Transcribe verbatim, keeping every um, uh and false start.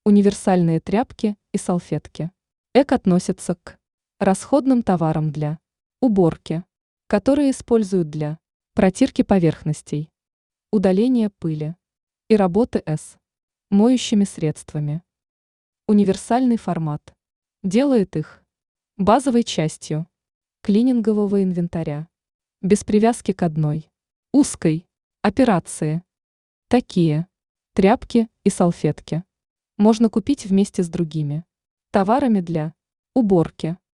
Универсальные тряпки и салфетки. Эко относятся к расходным товарам для уборки, которые используют для протирки поверхностей, удаления пыли и работы с моющими средствами. Универсальный формат делает их базовой частью клинингового инвентаря, без привязки к одной узкой операции. Такие тряпки и салфетки можно купить вместе с другими товарами для уборки.